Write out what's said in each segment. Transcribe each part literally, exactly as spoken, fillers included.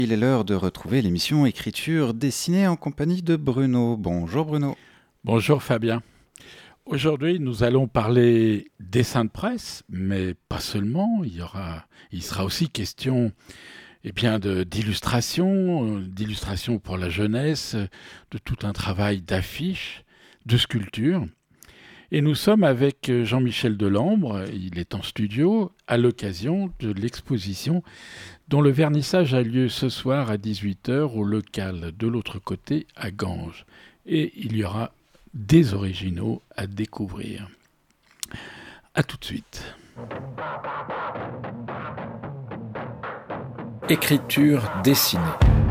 Il est l'heure de retrouver l'émission Écriture dessinée en compagnie de Bruno. Bonjour Bruno. Bonjour Fabien. Aujourd'hui, nous allons parler dessin de presse, mais pas seulement. Il y aura, il sera aussi question eh bien, de, d'illustration, d'illustration pour la jeunesse, de tout un travail d'affiches, de sculpture. Et nous sommes avec Jean-Michel Delambre, il est en studio, à l'occasion de l'exposition dont le vernissage a lieu ce soir à dix-huit heures au local de l'autre côté à Ganges. Et il y aura des originaux à découvrir. À tout de suite. Écriture dessinée.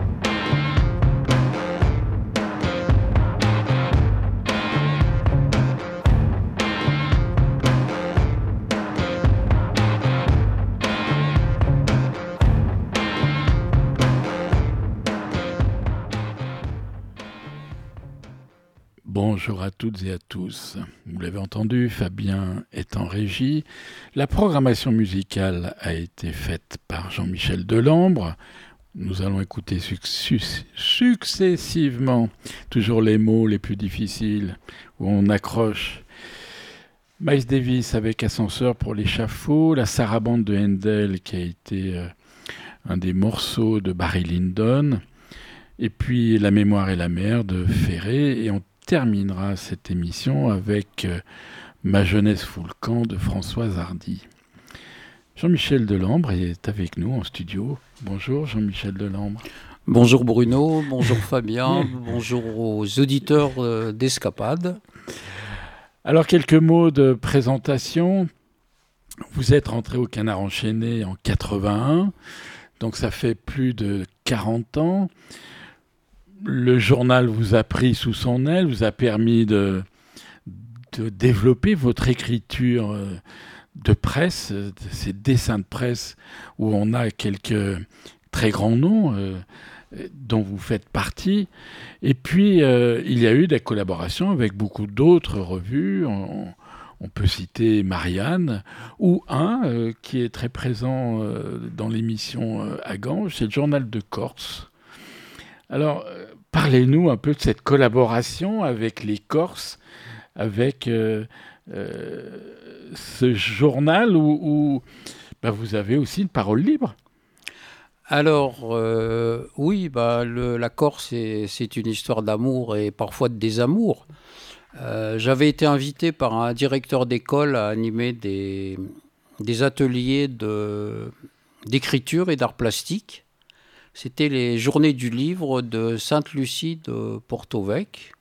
Bonjour à toutes et à tous. Vous l'avez entendu, Fabien est en régie. La programmation musicale a été faite par Jean-Michel Delambre. Nous allons écouter suc- successivement toujours les mots les plus difficiles où on accroche. Miles Davis avec Ascenseur pour l'échafaud, la sarabande de Handel qui a été euh, un des morceaux de Barry Lyndon, et puis La mémoire et la mer de Ferré, et on terminera cette émission avec euh, Ma jeunesse fout le camp de Françoise Hardy. Jean-Michel Delambre est avec nous en studio. Bonjour Jean-Michel Delambre. Bonjour Bruno, bonjour Fabien, bonjour aux auditeurs euh, d'Escapade. Alors quelques mots de présentation. Vous êtes rentré au Canard enchaîné en quatre-vingt-un, donc ça fait plus de quarante ans. Le journal vous a pris sous son aile, vous a permis de, de développer votre écriture de presse, de ces dessins de presse où on a quelques très grands noms euh, dont vous faites partie. Et puis, euh, il y a eu des collaborations avec beaucoup d'autres revues. On, on peut citer Marianne, ou un euh, qui est très présent euh, dans l'émission euh, à Ganges, c'est le Journal de Corse. Alors, euh, parlez-nous un peu de cette collaboration avec les Corses, avec euh, euh, ce journal où, où bah, vous avez aussi une parole libre. Alors, euh, oui, bah, le, la Corse, c'est, c'est une histoire d'amour et parfois de désamour. Euh, j'avais été invité par un directeur d'école à animer des, des ateliers de, d'écriture et d'art plastique. C'était les journées du livre de Sainte-Lucie de Porto-Vec.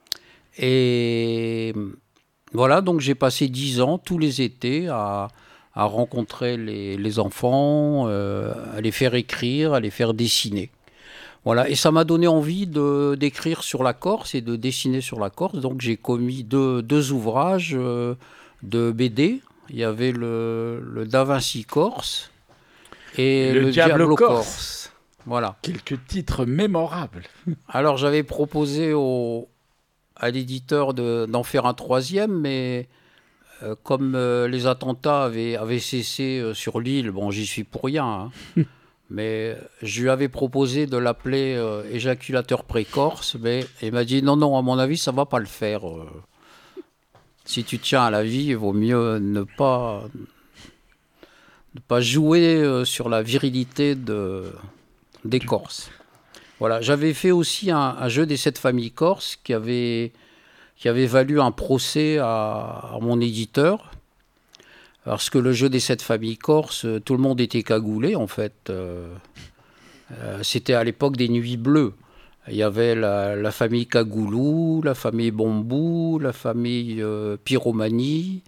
Et voilà, donc j'ai passé dix ans, tous les étés, à, à rencontrer les, les enfants, euh, à les faire écrire, à les faire dessiner. Voilà, et ça m'a donné envie de, d'écrire sur la Corse et de dessiner sur la Corse. Donc j'ai commis deux, deux ouvrages euh, de B D. Il y avait le, le Da Vinci Corse et le, le Diablo, Diablo Corse. Corse. Voilà. Quelques titres mémorables. Alors j'avais proposé au, à l'éditeur de, d'en faire un troisième, mais euh, comme euh, les attentats avaient, avaient cessé euh, sur l'île, bon j'y suis pour rien, hein, mais je lui avais proposé de l'appeler euh, éjaculateur précoce, mais il m'a dit non, non, à mon avis ça va pas le faire. Euh, si tu tiens à la vie, il vaut mieux ne pas, ne pas jouer euh, sur la virilité de... des Corses. Voilà, j'avais fait aussi un, un jeu des sept familles corses qui avait, qui avait valu un procès à, à mon éditeur. Parce que le jeu des sept familles corses, tout le monde était cagoulé en fait. Euh, euh, c'était à l'époque des Nuits Bleues. Il y avait la, la famille Cagoulou, la famille Bombou, la famille euh, Pyromanie.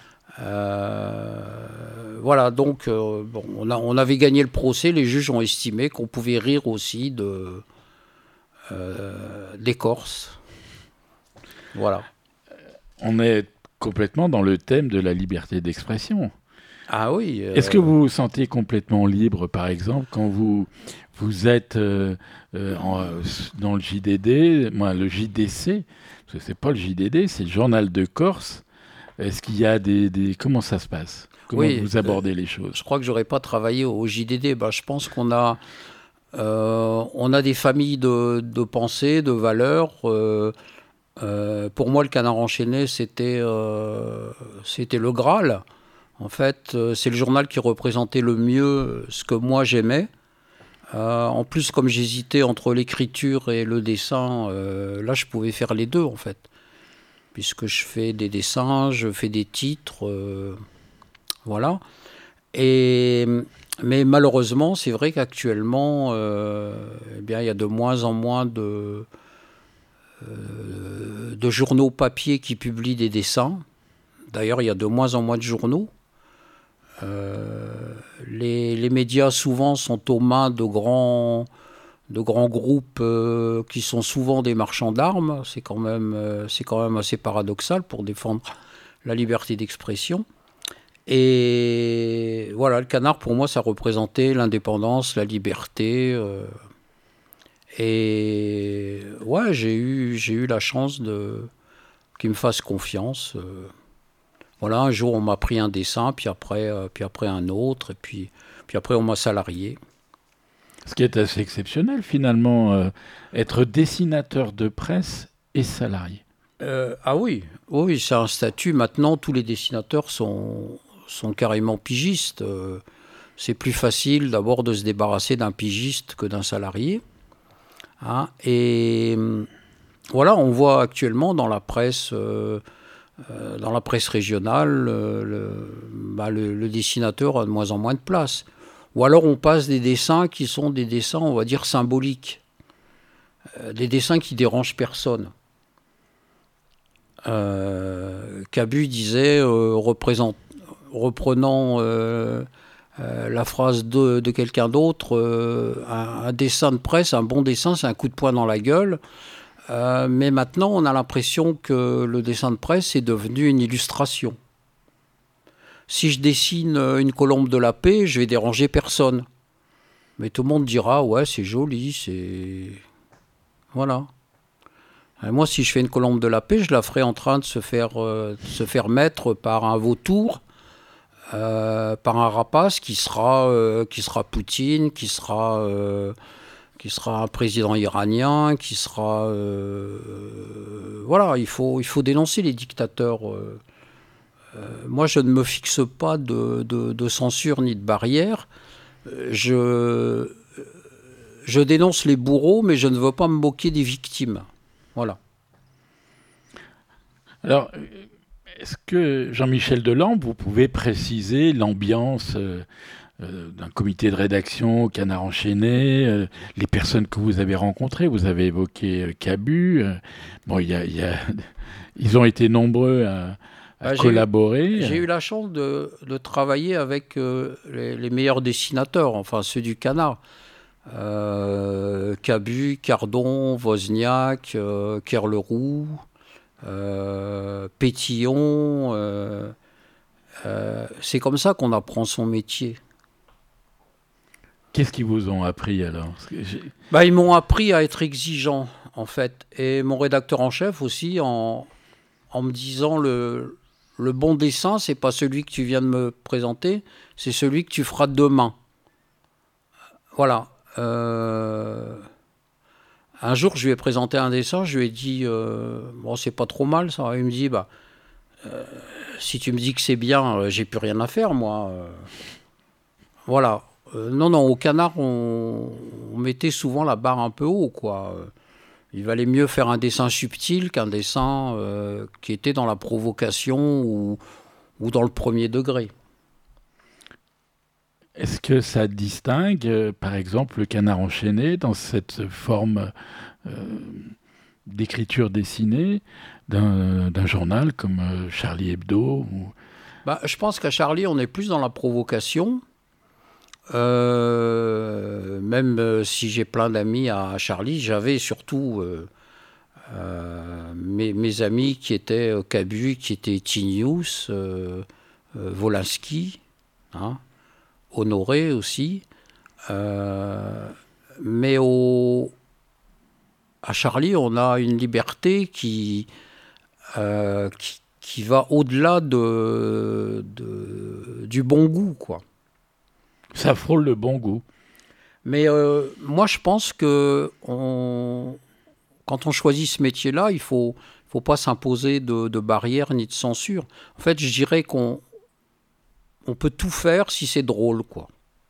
Euh, voilà, donc euh, bon, on, a, on avait gagné le procès, les juges ont estimé qu'on pouvait rire aussi de, euh, des Corses. Voilà. On est complètement dans le thème de la liberté d'expression. Ah oui. Euh... Est-ce que vous vous sentez complètement libre, par exemple, quand vous, vous êtes euh, euh, en, dans le J D D, moi, le J D C, parce que c'est pas le J D D, c'est le Journal de Corse. Est-ce qu'il y a des... des... Comment ça se passe ? Comment oui, vous abordez euh, les choses ? Je crois que j'aurais pas travaillé au J D D. Bah, je pense qu'on a... Euh, on a des familles de, de pensée, de valeurs. Euh, euh, pour moi, le Canard enchaîné, c'était euh, c'était le Graal. En fait, euh, c'est le journal qui représentait le mieux ce que moi j'aimais. Euh, en plus, comme j'hésitais entre l'écriture et le dessin, euh, là, je pouvais faire les deux, en fait. Puisque je fais des dessins, je fais des titres, euh, voilà. Et, mais malheureusement, c'est vrai qu'actuellement, euh, eh bien, il y a de moins en moins de, euh, de journaux papier qui publient des dessins. D'ailleurs, il y a de moins en moins de journaux. Euh, les, les médias, souvent, sont aux mains de grands, de grands groupes euh, qui sont souvent des marchands d'armes. C'est quand même, euh, c'est quand même assez paradoxal pour défendre la liberté d'expression. Et voilà, le Canard, pour moi, ça représentait l'indépendance, la liberté. Euh, et ouais, j'ai eu, j'ai eu la chance de qu'ils me fassent confiance. Euh, voilà, un jour, on m'a pris un dessin, puis après, euh, puis après un autre, et puis, puis après, on m'a salarié. Ce qui est assez exceptionnel, finalement, euh, être dessinateur de presse et salarié. Euh, ah oui, oui, c'est un statut. Maintenant, tous les dessinateurs sont, sont carrément pigistes. Euh, c'est plus facile d'abord de se débarrasser d'un pigiste que d'un salarié. Hein. Et voilà, on voit actuellement dans la presse, euh, euh, dans la presse régionale, euh, le, bah, le, le dessinateur a de moins en moins de place. Ou alors on passe des dessins qui sont des dessins, on va dire, symboliques. Euh, des dessins qui dérangent personne. Euh, Cabu disait, euh, représent, reprenant euh, euh, la phrase de, de quelqu'un d'autre, euh, un, un dessin de presse, un bon dessin, c'est un coup de poing dans la gueule. Euh, mais maintenant, on a l'impression que le dessin de presse est devenu une illustration. Si je dessine une colombe de la paix, je vais déranger personne. Mais tout le monde dira, ouais, c'est joli, c'est... Voilà. Et moi, si je fais une colombe de la paix, je la ferai en train de se faire, euh, de se faire mettre par un vautour, euh, par un rapace qui sera, euh, qui sera Poutine, qui sera, euh, qui sera un président iranien, qui sera... Euh, euh, voilà, il faut, il faut dénoncer les dictateurs. Euh, euh, moi, je ne me fixe pas de, de, de censure ni de barrière. Je, je dénonce les bourreaux, mais je ne veux pas me moquer des victimes. Voilà. Alors, est-ce que, Jean-Michel Delambre, vous pouvez préciser l'ambiance euh, euh, d'un comité de rédaction au Canard enchaîné, euh, les personnes que vous avez rencontrées? Vous avez évoqué euh, Cabu. Euh, bon, il y a, y a, ils ont été nombreux à, à bah, collaborer. J'ai eu, j'ai eu la chance de, de travailler avec euh, les, les meilleurs dessinateurs, enfin ceux du Canard. Euh, Cabu, Cardon, Wozniak, euh, Kerleroux, euh, Pétillon. Euh, euh, c'est comme ça qu'on apprend son métier. Qu'est-ce qu'ils vous ont appris alors? Bah, ils m'ont appris à être exigeant, en fait. Et mon rédacteur en chef aussi, en, en me disant le, le bon dessin, c'est pas celui que tu viens de me présenter, c'est celui que tu feras demain. Voilà. Euh, un jour, je lui ai présenté un dessin, je lui ai dit, euh, bon, c'est pas trop mal ça. Il me dit, bah, euh, si tu me dis que c'est bien, euh, j'ai plus rien à faire, moi. Euh, voilà. Euh, non, non, au Canard, on, on mettait souvent la barre un peu haut, quoi. Il valait mieux faire un dessin subtil qu'un dessin euh, qui était dans la provocation ou, ou dans le premier degré. Est-ce que ça distingue, euh, par exemple, le Canard enchaîné dans cette forme euh, d'écriture dessinée d'un, d'un journal comme euh, Charlie Hebdo ou... Bah, je pense qu'à Charlie, on est plus dans la provocation. Euh, même euh, si j'ai plein d'amis à Charlie, j'avais surtout euh, euh, mes, mes amis qui étaient euh, Cabu, qui étaient Tinius, euh, euh, Wolinski, hein, Honoré aussi. Euh, mais au, à Charlie, on a une liberté qui, euh, qui, qui va au-delà de, de, du bon goût, quoi. Ça frôle le bon goût. Mais euh, moi, je pense que on, quand on choisit ce métier-là, il faut, faut pas s'imposer de, de barrières ni de censure. En fait, je dirais qu'on on peut tout faire si c'est drôle, quoi.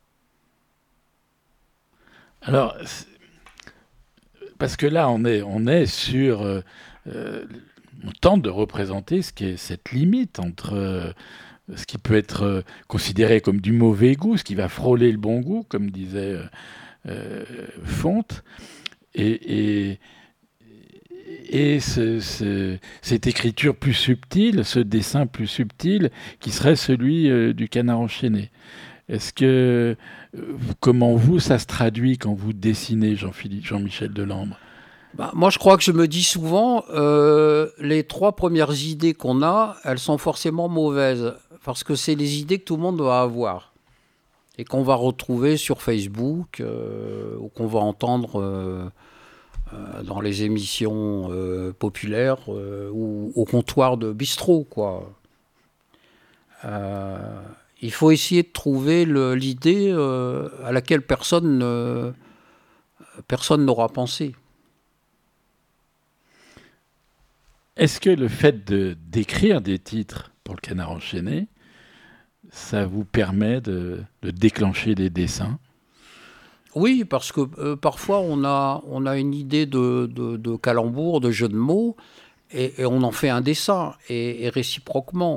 Alors, parce que là, on est, on est sur... Euh, euh, on tente de représenter ce qui est cette limite entre euh, ce qui peut être euh, considéré comme du mauvais goût, ce qui va frôler le bon goût, comme disait euh, euh, Fonte, et, et, et ce, ce, cette écriture plus subtile, ce dessin plus subtil, qui serait celui euh, du Canard enchaîné. Est-ce que, euh, comment vous, ça se traduit quand vous dessinez, Jean-Philippe, Jean-Michel Delambre? Bah, moi, je crois que je me dis souvent, euh, les trois premières idées qu'on a, elles sont forcément mauvaises, parce que c'est les idées que tout le monde doit avoir, et qu'on va retrouver sur Facebook, euh, ou qu'on va entendre euh, euh, dans les émissions euh, populaires, euh, ou au comptoir de bistrot, quoi. Euh, il faut essayer de trouver le, l'idée euh, à laquelle personne ne, personne n'aura pensé. Est-ce que le fait de, d'écrire des titres pour le Canard enchaîné, ça vous permet de, de déclencher des dessins? Oui, parce que euh, parfois on a, on a une idée de, de, de calembour, de jeu de mots, et, et on en fait un dessin, et, et réciproquement.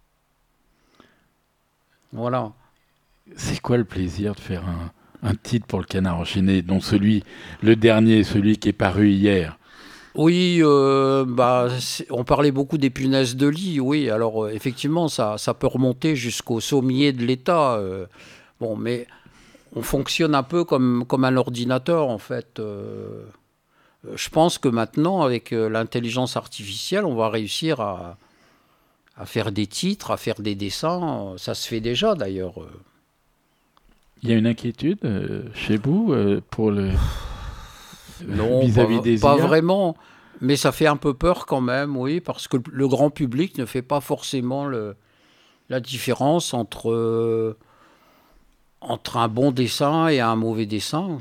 Voilà. C'est quoi le plaisir de faire un, un titre pour le Canard enchaîné, dont celui, le dernier, celui qui est paru hier? Oui, euh, bah, on parlait beaucoup des punaises de lit, oui. Alors, euh, effectivement, ça, ça peut remonter jusqu'au sommier de l'État. Euh, bon, mais on fonctionne un peu comme, comme un ordinateur, en fait. Euh, je pense que maintenant, avec euh, l'intelligence artificielle, on va réussir à, à faire des titres, à faire des dessins. Ça se fait déjà, d'ailleurs. Il y a une inquiétude euh, chez vous euh, pour le... Non, vis-à-vis pas, des pas I A? vraiment, mais ça fait un peu peur quand même, oui, parce que le grand public ne fait pas forcément le, la différence entre, euh, entre un bon dessin et un mauvais dessin.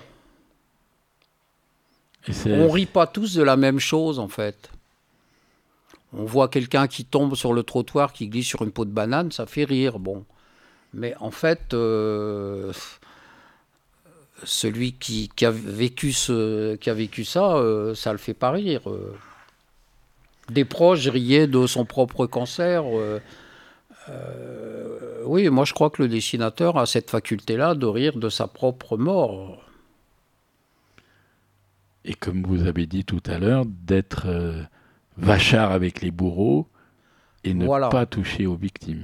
Et c'est... On rit pas tous de la même chose, en fait. On voit quelqu'un qui tombe sur le trottoir, qui glisse sur une peau de banane, ça fait rire, bon. Mais en fait... Euh, celui qui, qui, a vécu ce, qui a vécu ça, euh, ça le fait pas rire. Euh. Des proches riaient de son propre cancer. Euh, euh, oui, moi je crois que le dessinateur a cette faculté-là de rire de sa propre mort. Et comme vous avez dit tout à l'heure, d'être euh, vachard avec les bourreaux et ne Voilà. pas toucher aux victimes.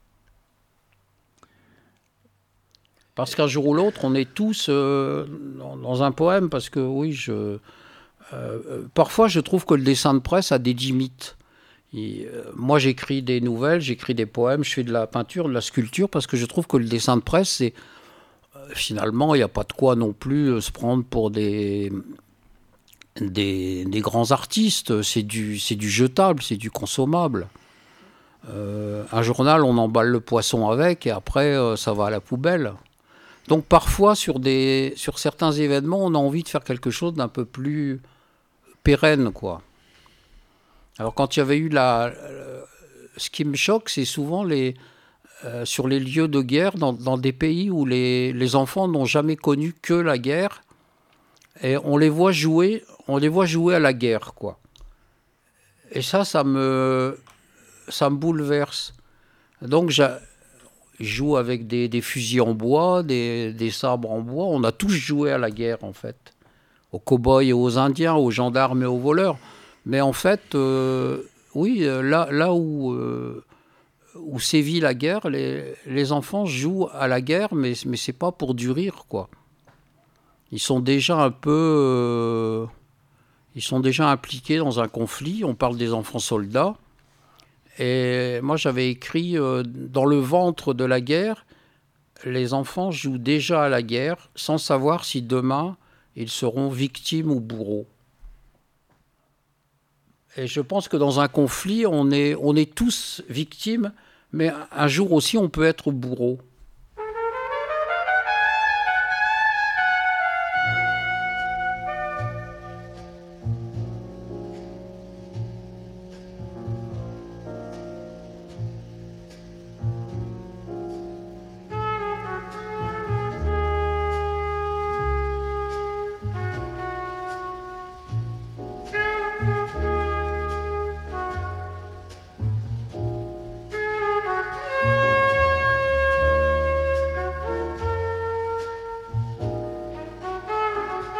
Parce qu'un jour ou l'autre, on est tous euh, dans, dans un poème, parce que oui, je, euh, parfois je trouve que le dessin de presse a des limites. Et, euh, moi, j'écris des nouvelles, j'écris des poèmes, je fais de la peinture, de la sculpture, parce que je trouve que le dessin de presse, c'est euh, finalement, il n'y a pas de quoi non plus euh, se prendre pour des, des, des grands artistes. C'est du, c'est du jetable, c'est du consommable. Euh, un journal, on emballe le poisson avec, et après, euh, ça va à la poubelle. Donc parfois, sur, des, sur certains événements, on a envie de faire quelque chose d'un peu plus pérenne, quoi. Alors quand il y avait eu la... Ce qui me choque, c'est souvent les, euh, sur les lieux de guerre, dans, dans des pays où les, les enfants n'ont jamais connu que la guerre, et on les voit jouer, on les voit jouer à la guerre, quoi. Et ça, ça me, ça me bouleverse. Donc j'ai... joue avec des, des fusils en bois, des, des sabres en bois. On a tous joué à la guerre, en fait. Aux cow-boys et aux Indiens, aux gendarmes et aux voleurs. Mais en fait, euh, oui, là, là où, euh, où sévit la guerre, les, les enfants jouent à la guerre, mais, mais c'est pas pour du rire, quoi. Ils sont déjà un peu... Euh, ils sont déjà impliqués dans un conflit. On parle des enfants soldats. Et moi, j'avais écrit euh, dans le ventre de la guerre, les enfants jouent déjà à la guerre sans savoir si demain ils seront victimes ou bourreaux. Et je pense que dans un conflit, on est, on est tous victimes, mais un jour aussi, on peut être bourreau.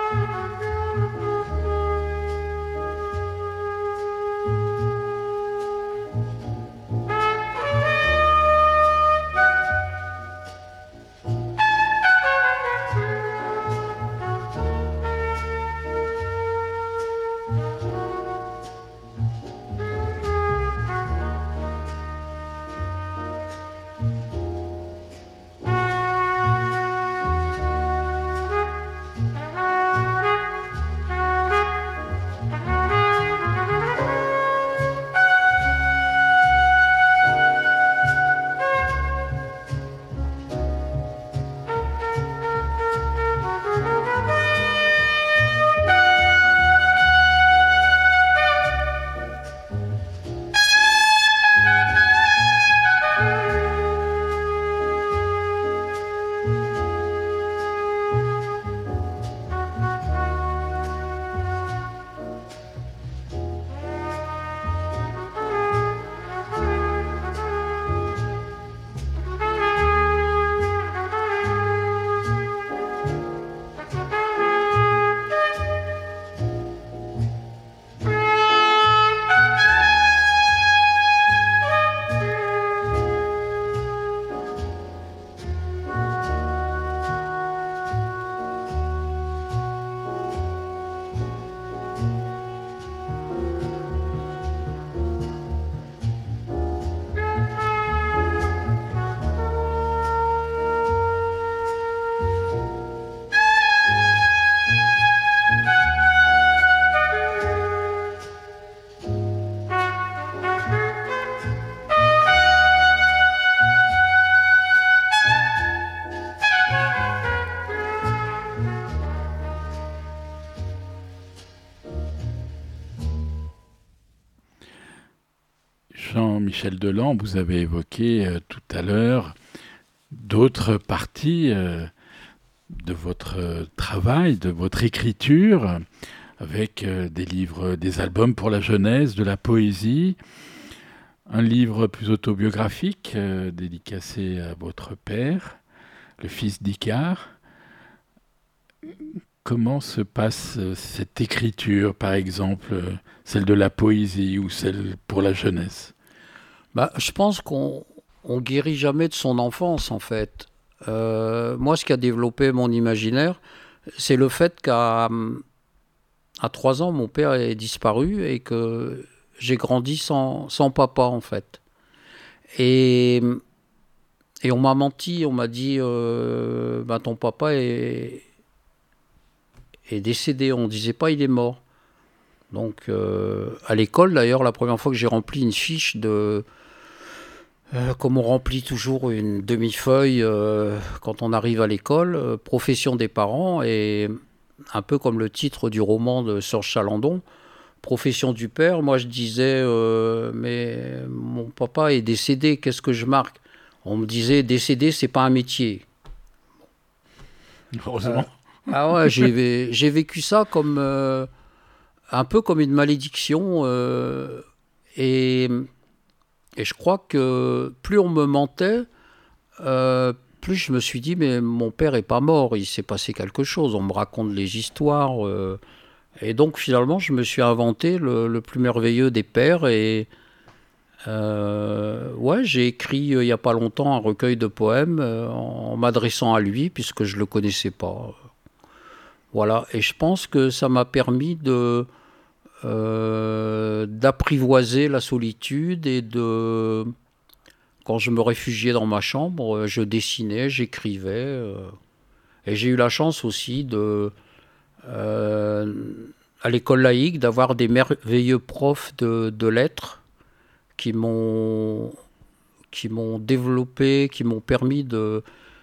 Jean-Michel Deland, vous avez évoqué euh, tout à l'heure d'autres parties euh, de votre euh, travail, de votre écriture, avec euh, des livres, des albums pour la jeunesse, de la poésie, un livre plus autobiographique euh, dédicacé à votre père, le fils d'Icare. Comment se passe euh, cette écriture, par exemple, euh, celle de la poésie ou celle pour la jeunesse? Bah, je pense qu'on on guérit jamais de son enfance, en fait. Euh, moi, ce qui a développé mon imaginaire, c'est le fait qu'à à trois ans, mon père est disparu et que j'ai grandi sans, sans papa, en fait. Et, et on m'a menti, on m'a dit euh, bah, ton papa est, est décédé. On ne disait pas il est mort. Donc, euh, à l'école, d'ailleurs, la première fois que j'ai rempli une fiche de... Euh, comme on remplit toujours une demi-feuille euh, quand on arrive à l'école, euh, profession des parents, et un peu comme le titre du roman de Serge Chalandon, profession du père, moi je disais euh, mais mon papa est décédé, qu'est-ce que je marque? On me disait décédé, c'est pas un métier. Heureusement. Euh, ah ouais, j'ai, j'ai vécu ça comme euh, un peu comme une malédiction euh, et Et je crois que plus on me mentait, euh, plus je me suis dit, mais mon père n'est pas mort, il s'est passé quelque chose, on me raconte les histoires. Euh, et donc finalement, je me suis inventé le, le plus merveilleux des pères. Et euh, ouais, j'ai écrit euh, il n'y a pas longtemps un recueil de poèmes euh, en, en m'adressant à lui, puisque je ne le connaissais pas. Voilà, et je pense que ça m'a permis de... Euh, d'apprivoiser la solitude et de... Quand je me réfugiais dans ma chambre, je dessinais, j'écrivais. Euh, et j'ai eu la chance aussi de... Euh, à l'école laïque, d'avoir des merveilleux profs de, de lettres qui m'ont, qui m'ont développé, qui m'ont permis de...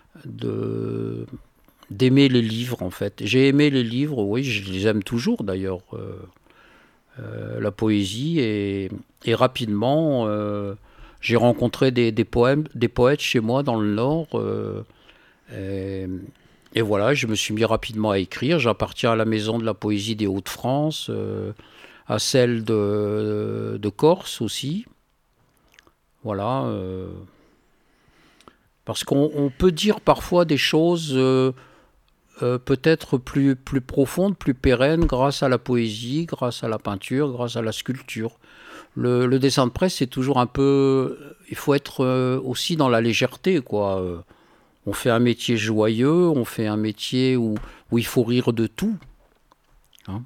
de d'aimer les livres, en fait. J'ai aimé les livres, oui, je les aime toujours, d'ailleurs. Euh, Euh, la poésie et, et rapidement euh, j'ai rencontré des, des, poèmes, des poètes chez moi dans le Nord euh, et, et voilà, je me suis mis rapidement à écrire. J'appartiens à la maison de la poésie des Hauts-de-France, euh, à celle de, de Corse aussi, voilà euh, parce qu'on on peut dire parfois des choses euh, euh, peut-être plus, plus profonde, plus pérenne, grâce à la poésie, grâce à la peinture, grâce à la sculpture. Le, le dessin de presse, c'est toujours un peu... Il faut être euh, aussi dans la légèreté, quoi. Euh, on fait un métier joyeux, on fait un métier où, où il faut rire de tout. Hein.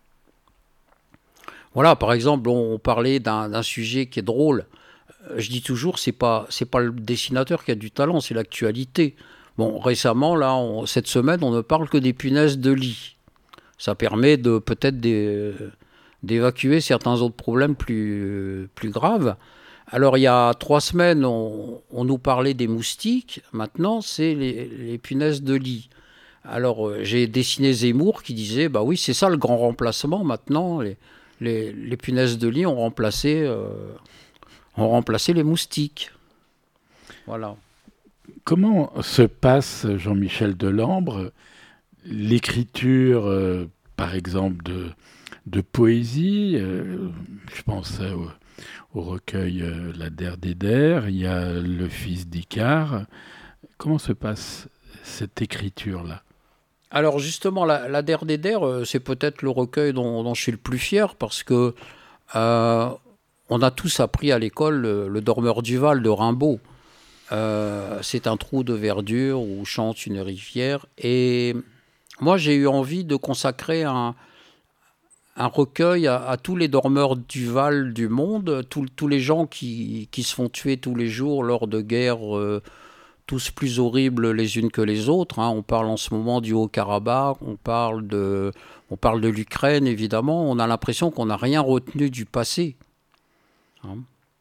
Voilà, par exemple, on, on parlait d'un, d'un sujet qui est drôle. Je dis toujours, c'est pas, c'est pas le dessinateur qui a du talent, c'est l'actualité. Bon, récemment, là, on, cette semaine, on ne parle que des punaises de lit. Ça permet de peut-être des, d'évacuer certains autres problèmes plus, plus graves. Alors, il y a trois semaines, on, on nous parlait des moustiques. Maintenant, c'est les, les punaises de lit. Alors, euh, j'ai dessiné Zemmour qui disait, bah oui, c'est ça le grand remplacement maintenant. Les, les, les punaises de lit ont remplacé, euh, ont remplacé les moustiques. Voilà. Comment se passe, Jean-Michel Delambre, l'écriture, euh, par exemple, de, de poésie? euh, Je pense au, au recueil euh, La Der des Der, il y a Le Fils d'Icare. Comment se passe cette écriture-là? Alors justement, la, la Der des Der, euh, c'est peut-être le recueil dont, dont je suis le plus fier parce que euh, on a tous appris à l'école le, le Dormeur du Val de Rimbaud. Euh, c'est un trou de verdure où chante une rivière. Et moi, j'ai eu envie de consacrer un, un recueil à, à tous les dormeurs du Val du monde, tous, tous les gens qui, qui se font tuer tous les jours lors de guerres, euh, tous plus horribles les unes que les autres. Hein. On parle en ce moment du Haut-Karabakh, on parle de, on parle de l'Ukraine, évidemment. On a l'impression qu'on n'a rien retenu du passé. Hein.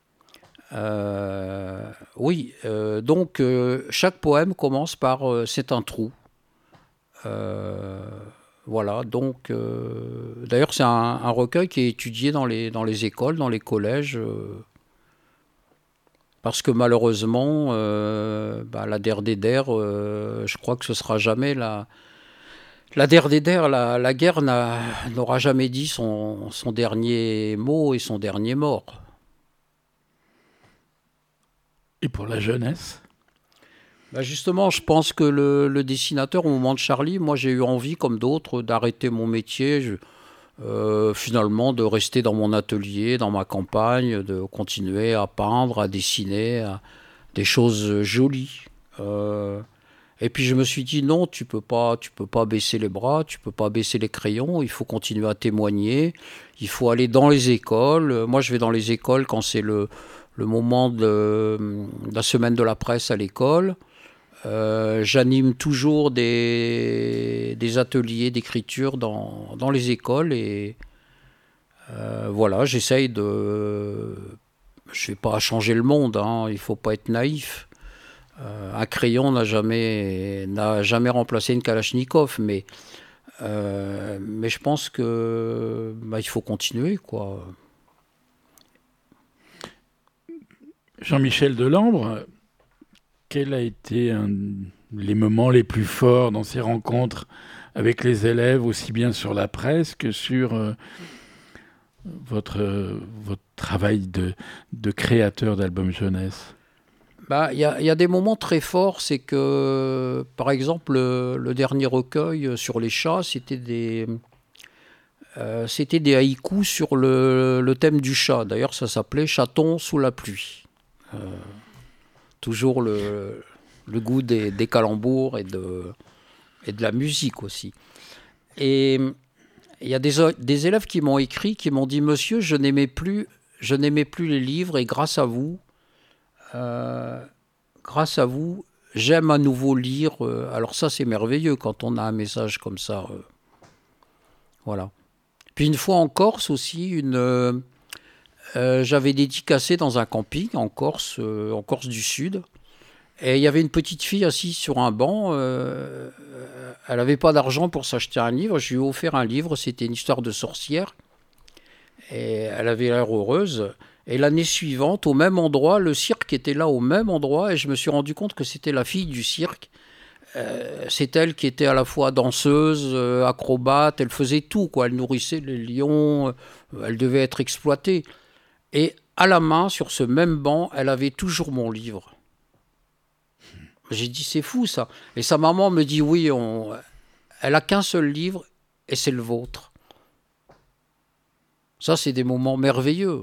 Euh, oui, euh, donc euh, chaque poème commence par euh, c'est un trou. Euh, voilà, donc euh, d'ailleurs c'est un, un recueil qui est étudié dans les, dans les écoles, dans les collèges, euh, parce que malheureusement, euh, bah, la Der des Der, euh, je crois que ce sera jamais la. La Der des Der, la, la guerre n'a, n'aura jamais dit son, son dernier mot et son dernier mort. Et pour la jeunesse? Bah justement, je pense que le, le dessinateur, au moment de Charlie, moi j'ai eu envie, comme d'autres, d'arrêter mon métier, je, euh, finalement de rester dans mon atelier, dans ma campagne, de continuer à peindre, à dessiner, à, des choses jolies. Euh, et puis je me suis dit, non, tu peux pas, tu peux pas baisser les bras, tu peux pas baisser les crayons, il faut continuer à témoigner, il faut aller dans les écoles. Moi je vais dans les écoles quand c'est le... le moment de, de la semaine de la presse à l'école. Euh, j'anime toujours des, des ateliers d'écriture dans, dans les écoles et euh, voilà, j'essaye de... Je ne vais pas changer le monde, hein, il ne faut pas être naïf. Euh, un crayon n'a jamais, n'a jamais remplacé une Kalachnikov, mais, euh, mais je pense que bah, il faut continuer, quoi. Jean-Michel Delambre, quels ont été un, les moments les plus forts dans ces rencontres avec les élèves, aussi bien sur la presse que sur euh, votre, euh, votre travail de, de créateur d'albums jeunesse? Bah, y a, y a des moments très forts, c'est que, par exemple, le, le dernier recueil sur les chats, c'était des... Euh, c'était des haïkus sur le, le thème du chat. D'ailleurs, ça s'appelait « Chaton sous la pluie ». Euh, toujours le, le goût des, des calembours et de, et de la musique aussi. Et il y a des, des élèves qui m'ont écrit, qui m'ont dit « Monsieur, je n'aimais plus, je n'aimais plus les livres et grâce à vous, euh, grâce à vous, j'aime à nouveau lire. » Alors ça, c'est merveilleux quand on a un message comme ça. Euh, voilà. Puis une fois en Corse aussi, une... Euh, Euh, j'avais dédicacé dans un camping en Corse, euh, en Corse du Sud. Et il y avait une petite fille assise sur un banc. Euh, elle n'avait pas d'argent pour s'acheter un livre. Je lui ai offert un livre. C'était une histoire de sorcière. Et elle avait l'air heureuse. Et l'année suivante, au même endroit, le cirque était là au même endroit. Et je me suis rendu compte que c'était la fille du cirque. Euh, c'est elle qui était à la fois danseuse, euh, acrobate. Elle faisait tout, quoi. Elle nourrissait les lions. Euh, elle devait être exploitée. Et à la main, sur ce même banc, elle avait toujours mon livre. J'ai dit, c'est fou ça. Et sa maman me dit, oui, on, elle a qu'un seul livre et c'est le vôtre. Ça, c'est des moments merveilleux.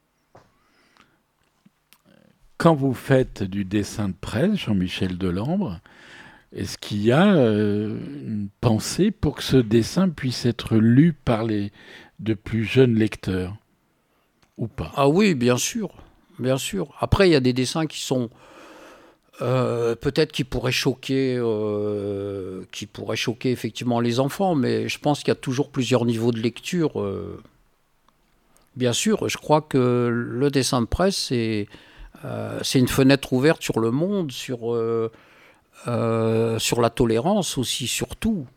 Quand vous faites du dessin de presse, Jean-Michel Delambre, est-ce qu'il y a euh, une pensée pour que ce dessin puisse être lu par les de plus jeunes lecteurs ou pas? Ah oui, bien sûr, bien sûr. Après, il y a des dessins qui sont euh, peut-être qui pourraient choquer, euh, qui pourraient choquer effectivement les enfants, mais je pense qu'il y a toujours plusieurs niveaux de lecture. Euh, bien sûr, je crois que le dessin de presse, c'est euh, c'est une fenêtre ouverte sur le monde, sur euh, euh, sur la tolérance aussi, surtout.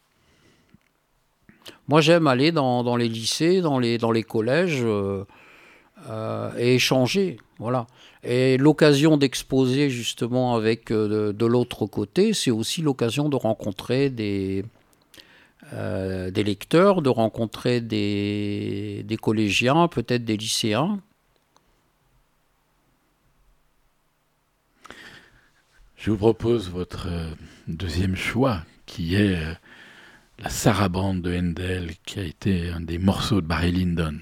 Moi, j'aime aller dans, dans les lycées, dans les, dans les collèges euh, euh, et échanger. Voilà. Et l'occasion d'exposer justement avec euh, de, de l'autre côté, c'est aussi l'occasion de rencontrer des, euh, des lecteurs, de rencontrer des, des collégiens, peut-être des lycéens. Je vous propose votre euh, deuxième choix, qui est euh, la Sarabande de Handel, qui a été un des morceaux de Barry Lyndon.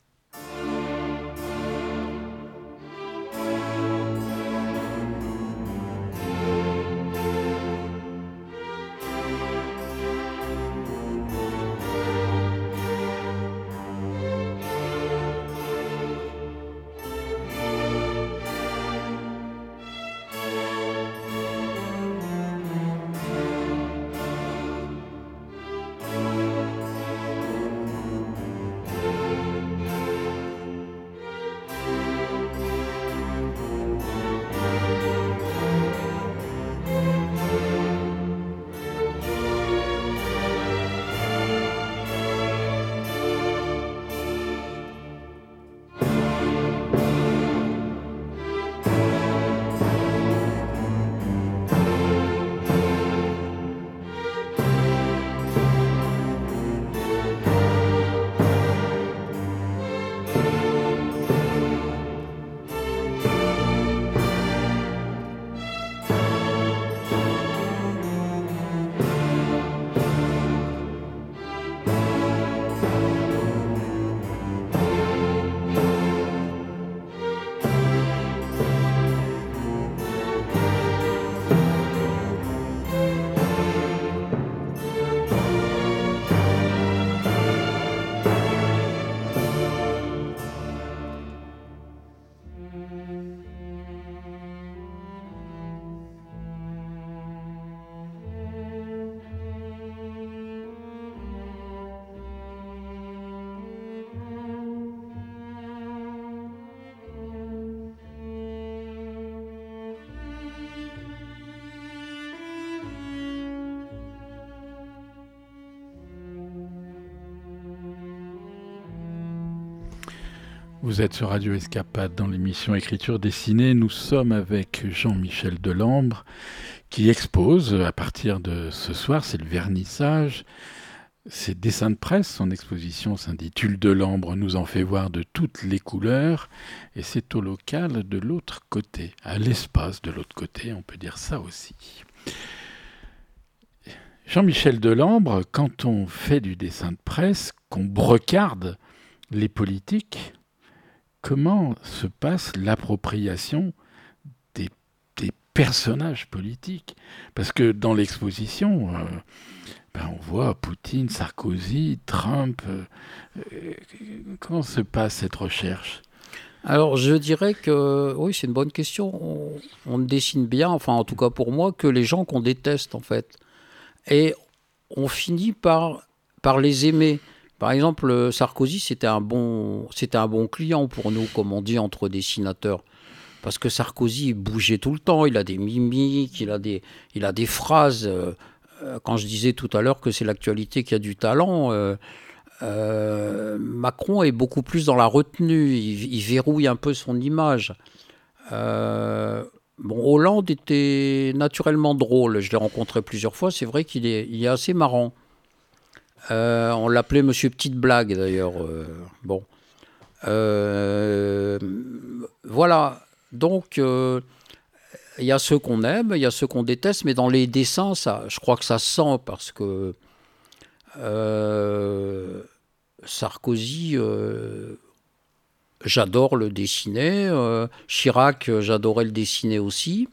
Vous êtes sur Radio Escapade dans l'émission Écriture dessinée. Nous sommes avec Jean-Michel Delambre qui expose à partir de ce soir, c'est le vernissage, ses dessins de presse. Son exposition s'intitule Delambre nous en fait voir de toutes les couleurs et c'est au local de l'autre côté, à l'espace de l'autre côté, on peut dire ça aussi. Jean-Michel Delambre, quand on fait du dessin de presse, qu'on brocarde les politiques, comment se passe l'appropriation des, des personnages politiques? Parce que dans l'exposition, euh, ben on voit Poutine, Sarkozy, Trump. Euh, comment se passe cette recherche? Alors, je dirais que, oui, c'est une bonne question. On, on dessine bien, enfin, en tout cas pour moi, que les gens qu'on déteste, en fait. Et on finit par, par les aimer. Par exemple, Sarkozy, c'était un bon, c'était un bon client pour nous, comme on dit entre dessinateurs. Parce que Sarkozy, il bougeait tout le temps, il a des mimiques, il a des, il a des phrases. Euh, quand je disais tout à l'heure que c'est l'actualité qui a du talent, euh, euh, Macron est beaucoup plus dans la retenue, il, il verrouille un peu son image. Euh, bon, Hollande était naturellement drôle, je l'ai rencontré plusieurs fois, c'est vrai qu'il est, il est assez marrant. Euh, on l'appelait Monsieur Petite Blague d'ailleurs. Euh, bon, euh, voilà. Donc, euh, il y a ceux qu'on aime, il y a ceux qu'on déteste, mais dans les dessins, ça, je crois que ça se sent parce que euh, Sarkozy, euh, j'adore le dessiner. Euh, Chirac, j'adorais le dessiner aussi.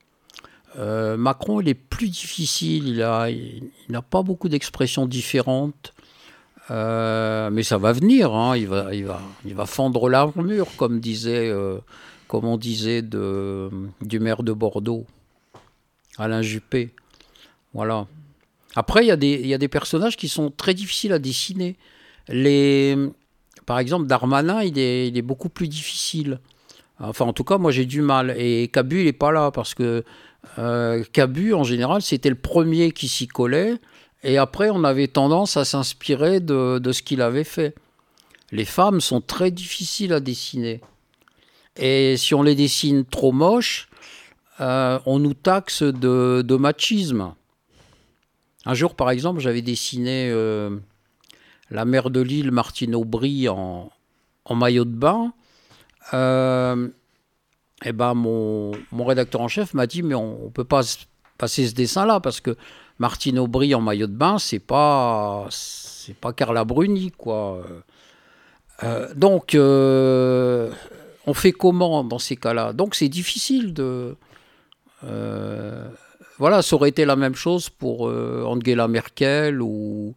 Euh, Macron, il est plus difficile. Il a, il, il n'a pas beaucoup d'expressions différentes. Euh, mais ça va venir. Hein. Il va, il va, il va fendre l'armure, comme disait, euh, comme on disait de, du maire de Bordeaux, Alain Juppé. Voilà. Après, il y a des, il y a des personnages qui sont très difficiles à dessiner. Les Par exemple, Darmanin, il est, il est beaucoup plus difficile. Enfin, en tout cas, moi, j'ai du mal. Et Cabu, il n'est pas là, parce que euh, Cabu, en général, c'était le premier qui s'y collait. Et après, on avait tendance à s'inspirer de, de ce qu'il avait fait. Les femmes sont très difficiles à dessiner. Et si on les dessine trop moches, euh, on nous taxe de, de machisme. Un jour, par exemple, j'avais dessiné... Euh, la mère de Lille, Martine Aubry, en, en maillot de bain. Euh, et ben mon, mon rédacteur en chef m'a dit, mais on ne peut pas passer ce dessin-là, parce que Martine Aubry en maillot de bain, c'est pas, c'est pas Carla Bruni, quoi. Euh, donc, euh, on fait comment dans ces cas-là? Donc, c'est difficile de... Euh, voilà, ça aurait été la même chose pour euh, Angela Merkel ou...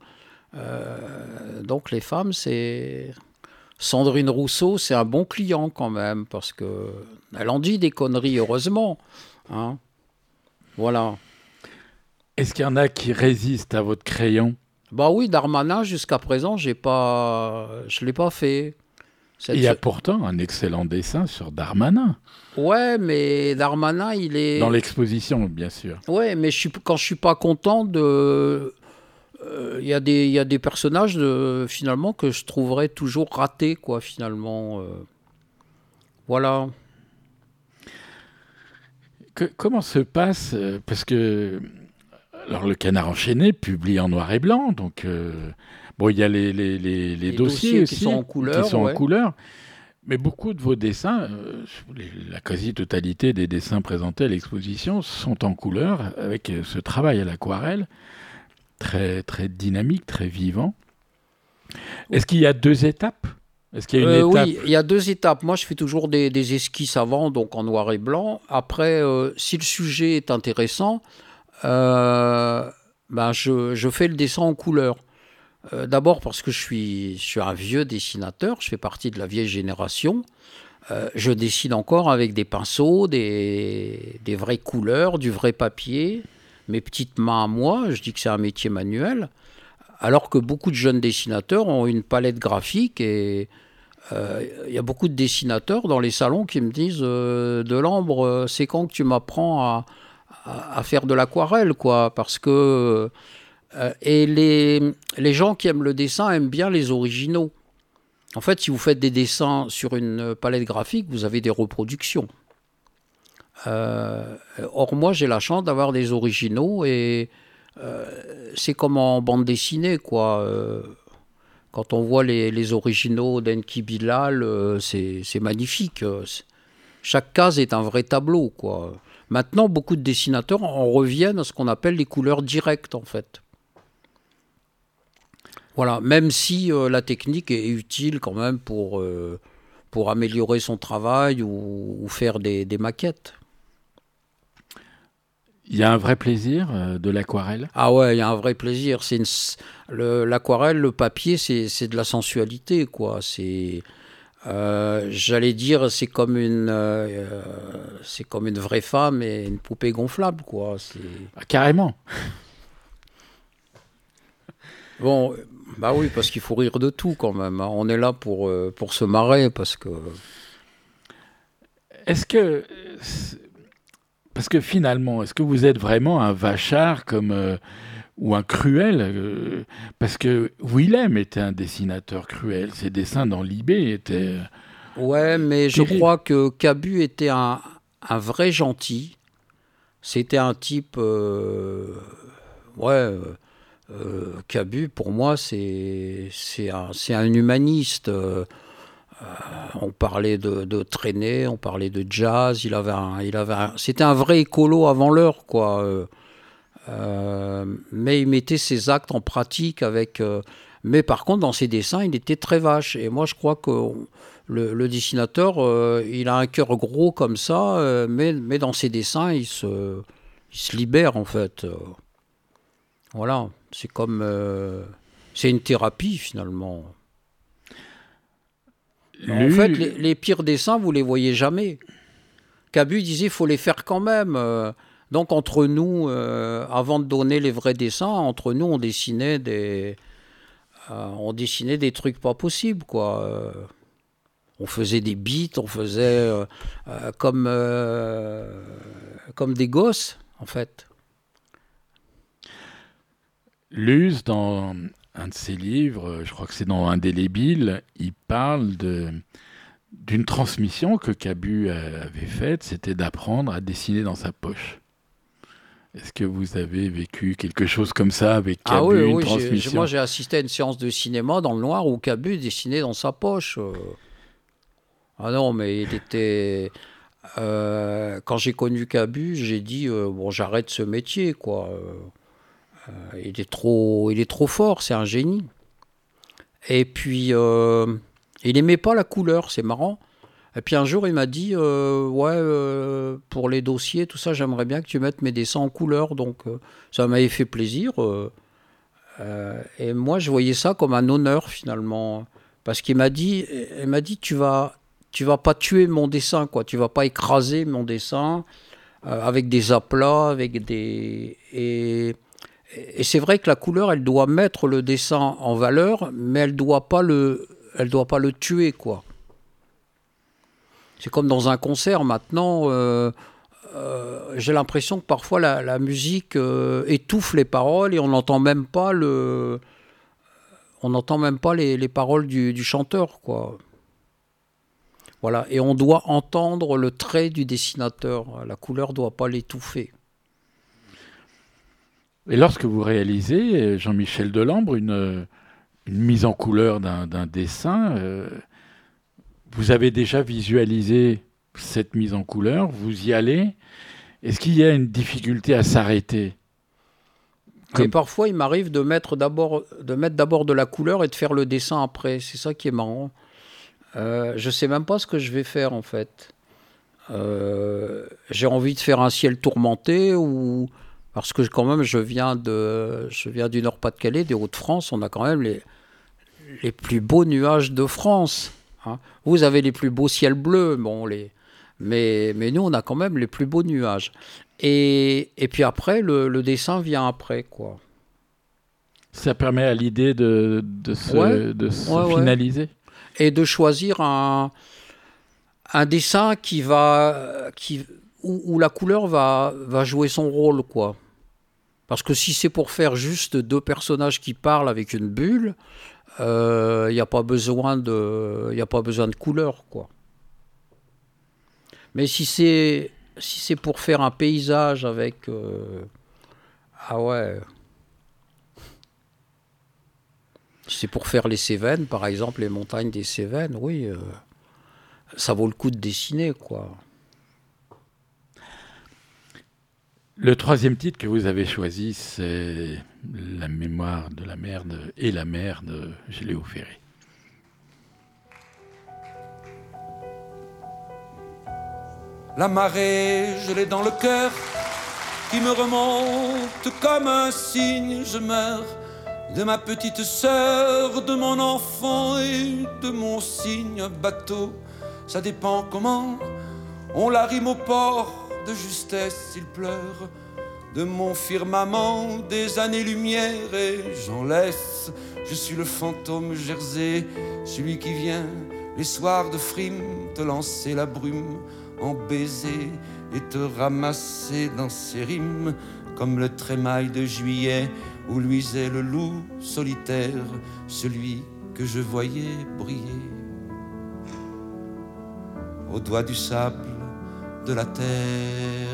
Euh, donc les femmes, c'est... Sandrine Rousseau, c'est un bon client quand même, parce qu'elle en dit des conneries, heureusement. Hein, voilà. Est-ce qu'il y en a qui résistent à votre crayon? Bah oui, Darmanin, jusqu'à présent, j'ai pas... je ne l'ai pas fait. Cette... Il y a pourtant un excellent dessin sur Darmanin. Ouais, mais Darmanin, il est... Dans l'exposition, bien sûr. Ouais, mais je suis... quand je ne suis pas content de... Il euh, y, y a des personnages de, finalement que je trouverais toujours ratés, quoi, finalement. Euh, voilà. Que, comment se passe, euh, parce que alors le Canard enchaîné publie en noir et blanc, donc euh, bon, il y a les, les, les, les, les dossiers, dossiers aussi, qui sont en couleur, qui sont ouais. en couleur, mais beaucoup de vos dessins, euh, la quasi-totalité des dessins présentés à l'exposition sont en couleur, avec ce travail à l'aquarelle. Très, très dynamique, très vivant. Est-ce qu'il y a deux étapes? Est-ce qu'il y a une euh, étape? Oui, il y a deux étapes. Moi, je fais toujours des, des esquisses avant, donc en noir et blanc. Après, euh, si le sujet est intéressant, euh, ben je, je fais le dessin en couleur. Euh, d'abord parce que je suis, je suis un vieux dessinateur, je fais partie de la vieille génération. Euh, je dessine encore avec des pinceaux, des, des vraies couleurs, du vrai papier. Mes petites mains à moi, je dis que c'est un métier manuel, alors que beaucoup de jeunes dessinateurs ont une palette graphique et il euh, y a beaucoup de dessinateurs dans les salons qui me disent euh, Delambre, c'est quand que tu m'apprends à, à, à faire de l'aquarelle, quoi, parce que euh, et les, les gens qui aiment le dessin aiment bien les originaux. En fait, si vous faites des dessins sur une palette graphique, vous avez des reproductions. Euh, or moi j'ai la chance d'avoir des originaux et euh, c'est comme en bande dessinée, quoi. Euh, quand on voit les, les originaux d'Enki Bilal, euh, c'est, c'est magnifique. C'est, chaque case est un vrai tableau, quoi. Maintenant, beaucoup de dessinateurs en reviennent à ce qu'on appelle les couleurs directes, en fait. Voilà, même si euh, la technique est utile quand même pour, euh, pour améliorer son travail ou, ou faire des, des maquettes. Il y a un vrai plaisir euh, de l'aquarelle? Ah ouais, il y a un vrai plaisir. C'est une, le, l'aquarelle, le papier, c'est, c'est de la sensualité, quoi. C'est, euh, j'allais dire, c'est comme une, euh, c'est comme une vraie femme et une poupée gonflable, quoi. C'est... Ah, carrément. Bon, bah oui, parce qu'il faut rire de tout quand même. Hein. On est là pour euh, pour se marrer, parce que. Est-ce que Parce que finalement, est-ce que vous êtes vraiment un vachard comme, euh, ou un cruel euh, Parce que Willem était un dessinateur cruel. Ses dessins dans l'I B étaient... Ouais, mais je terribles. crois que Cabu était un, un vrai gentil. C'était un type... Euh, ouais, euh, Cabu, pour moi, c'est, c'est, un, c'est un humaniste. Euh, on parlait de, de traîner, on parlait de jazz. Il avait un, il avait un, c'était un vrai écolo avant l'heure, quoi. Euh, euh, mais il mettait ses actes en pratique avec. Euh, mais par contre, dans ses dessins, il était très vache. Et moi, je crois que le, le dessinateur, euh, il a un cœur gros comme ça, euh, mais, mais dans ses dessins, il se, il se libère en fait. Euh, voilà, c'est comme, euh, c'est une thérapie finalement. Lu... En fait, les, les pires dessins, vous les voyez jamais. Cabu disait, il faut les faire quand même. Euh, donc entre nous, euh, avant de donner les vrais dessins, entre nous, on dessinait des, euh, on dessinait des trucs pas possibles, quoi. Euh, on faisait des beats, on faisait euh, euh, comme, euh, comme des gosses, en fait. Luz, dans un de ses livres, je crois que c'est dans Indélébile, il parle de, d'une transmission que Cabu avait faite, c'était d'apprendre à dessiner dans sa poche. Est-ce que vous avez vécu quelque chose comme ça avec Cabu, ah oui, une oui, transmission? j'ai, moi j'ai assisté à une séance de cinéma dans le noir où Cabu dessinait dans sa poche. Ah non, mais il était... Euh, quand j'ai connu Cabu, j'ai dit, euh, bon, j'arrête ce métier, quoi. Euh, il, est trop, il est trop fort, c'est un génie. Et puis, euh, il n'aimait pas la couleur, c'est marrant. Et puis un jour, il m'a dit, euh, ouais, euh, pour les dossiers, tout ça, j'aimerais bien que tu mettes mes dessins en couleur. Donc, euh, ça m'avait fait plaisir. Euh, euh, et moi, je voyais ça comme un honneur, finalement. Parce qu'il m'a dit, il m'a dit tu vas, tu vas pas tuer mon dessin, quoi. Tu vas pas écraser mon dessin euh, avec des aplats, avec des... Et, et c'est vrai que la couleur, elle doit mettre le dessin en valeur, mais elle doit pas le, elle doit pas le tuer, quoi. C'est comme dans un concert maintenant, euh, euh, j'ai l'impression que parfois la, la musique euh, étouffe les paroles et on n'entend même pas le, on n'entend même pas les, les paroles du, du chanteur, quoi. Voilà, et on doit entendre le trait du dessinateur. La couleur ne doit pas l'étouffer. Et lorsque vous réalisez, Jean-Michel Delambre, une, une mise en couleur d'un, d'un dessin, euh, vous avez déjà visualisé cette mise en couleur, vous y allez. Est-ce qu'il y a une difficulté à s'arrêter? Comme... Et parfois, il m'arrive de mettre d'abord, de mettre d'abord de la couleur et de faire le dessin après. C'est ça qui est marrant. Euh, je ne sais même pas ce que je vais faire, en fait. Euh, j'ai envie de faire un ciel tourmenté ou... Parce que quand même, je viens, de, je viens du Nord-Pas-de-Calais, des Hauts-de-France. On a quand même les, les plus beaux nuages de France. Hein. Vous avez les plus beaux ciels bleus, bon, les... mais, mais nous, on a quand même les plus beaux nuages. Et, et puis après, le, le dessin vient après, quoi. Ça permet à l'idée de, de se, ouais, de se ouais, finaliser. Ouais. Et de choisir un, un dessin qui va, qui, où, où la couleur va, va jouer son rôle, quoi. Parce que si c'est pour faire juste deux personnages qui parlent avec une bulle, il euh, n'y a pas besoin de, y a pas besoin de couleur, quoi. Mais si c'est, si c'est pour faire un paysage avec, euh, ah ouais, si c'est pour faire les Cévennes, par exemple, les montagnes des Cévennes, oui, euh, ça vaut le coup de dessiner, quoi. Le troisième titre que vous avez choisi, c'est La mémoire de la mer de, et la mer de Géléo Ferré. La marée, je l'ai dans le cœur, qui me remonte comme un signe. Je meurs de ma petite sœur, de mon enfant et de mon cygne. Bateau, ça dépend comment on la rime au port. De justesse, il pleure de mon firmament des années-lumière et j'en laisse. Je suis le fantôme Jersey, celui qui vient les soirs de frime te lancer la brume en baiser et te ramasser dans ses rimes comme le trémail de juillet où luisait le loup solitaire, celui que je voyais briller au doigt du sable de la terre.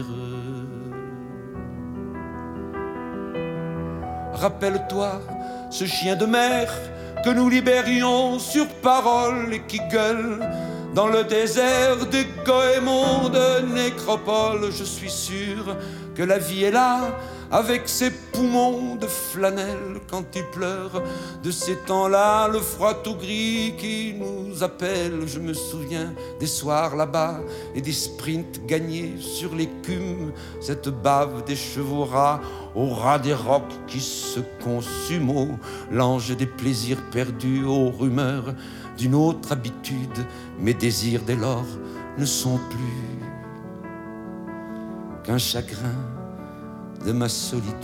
Rappelle-toi ce chien de mer que nous libérions sur parole et qui gueule dans le désert des goémons de nécropole. Je suis sûr que la vie est là, avec ses poumons de flanelle quand il pleure. De ces temps-là, le froid tout gris qui nous appelle. Je me souviens des soirs là-bas et des sprints gagnés sur l'écume. Cette bave des chevaux ras au ras des rocs qui se consument. L'ange des plaisirs perdus aux rumeurs d'une autre habitude. Mes désirs dès lors ne sont plus qu'un chagrin de ma solitude.